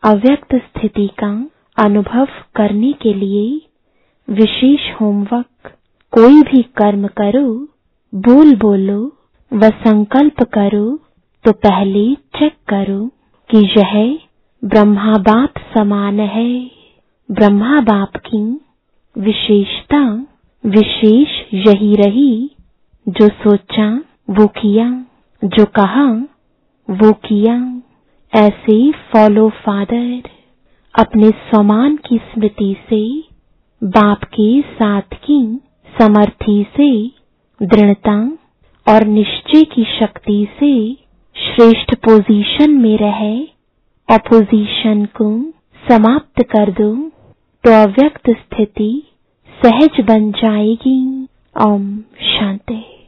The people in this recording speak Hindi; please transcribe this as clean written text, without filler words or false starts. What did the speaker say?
अव्यक्त स्थिति का अनुभव करने के लिए विशेष होमवर्क। कोई भी कर्म करो, बोल बोलो व संकल्प करो तो पहले चेक करो कि यह ब्रह्मा बाप समान है। ब्रह्मा बाप की विशेषता विशेष यही रही, जो सोचा वो किया, जो कहा वो किया। ऐसे फॉलो फादर अपने स्वमान की स्मृति से, बाप के साथ की समर्थी से, दृढ़ता और निश्चय की शक्ति से श्रेष्ठ पोजीशन में रहे। अपोजिशन को समाप्त कर दो तो अव्यक्त स्थिति सहज बन जाएगी। ओम शांति।